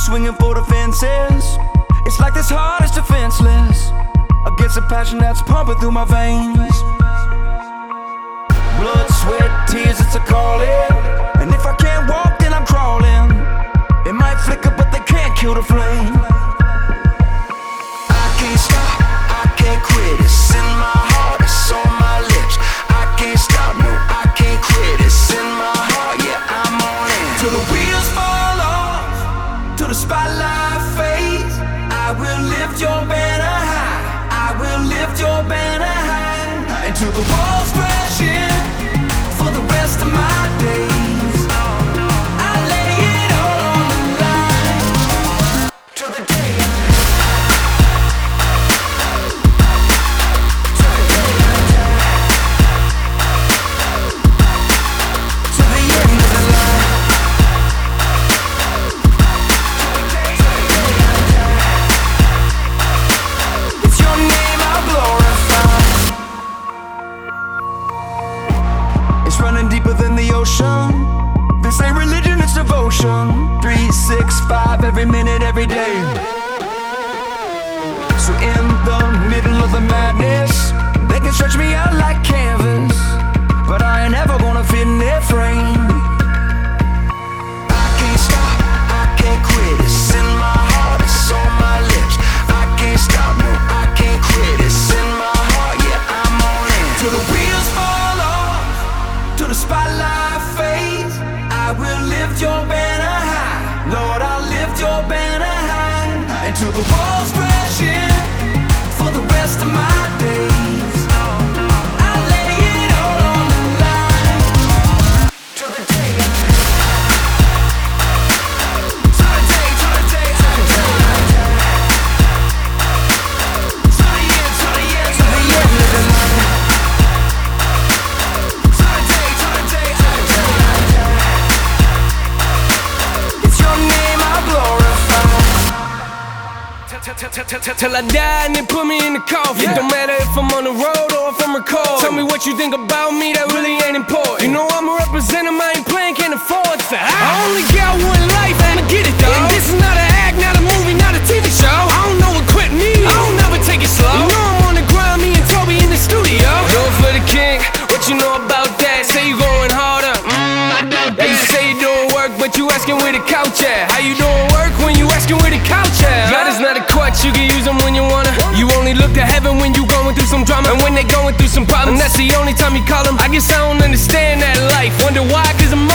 swinging for the fences. It's like this heart is defenseless against a passion that's pumping through my veins. Blood, sweat, tears, it's a calling. And if I can't walk, then I'm crawling. It might flicker, but they can't kill the flame. I can't stop, I can't quit. It's in my heart, it's on my lips. I can't stop, no, I can't quit. It's in my heart, yeah, I'm on it. Till the wheels fall off, till the spotlight fades. I will lift your banner high, I will lift your banner high. Until the walls crash in for the rest of my days. I lay it all on the line till the day I die. Till the end of the line. It's your name I'll glorify. It's running deeper than the ocean. This ain't religion, it's devotion. 3, 6, 5, every minute, every day. So in the middle of the madness, they can stretch me out like canvas, but I ain't ever gonna fit in their frame. I can't stop, I can't quit. It's in my heart, it's on my lips. I can't stop, no, I can't quit. It's in my heart, yeah, I'm on it. Till the wheels fall off, till the spotlight fades. I will lift your banner high, Lord, I'll lift your banner high. Until the walls crash in for the rest of my days. I lay it all on the line till the day I die. Till the day I die. Till the end of the line. Till the day I die. It's your name I glorify. Till I die and they put me in the coffin. It don't matter if I'm on the road or if I'm recording. Tell me what you think about me, that really ain't important. You know I'm a representative, I ain't playing, can't afford to. I only got one life, I'ma get it though. And this is not an act, not a movie, not a TV show. I don't know what quit means, I don't never take it slow. You know I'm on the grind, me and Toby in the studio. Go for the king, what you know about that? Say you going harder, I doubt that. You say you doing work, but you asking where the couch at. How you doing work when you asking where the couch at? God is not a crutch, you can use them when you wanna. You only look to heaven when you going through some drama, and when they going through some problems, that's the only time you call them. I guess I don't understand that life. Wonder why, cause I'm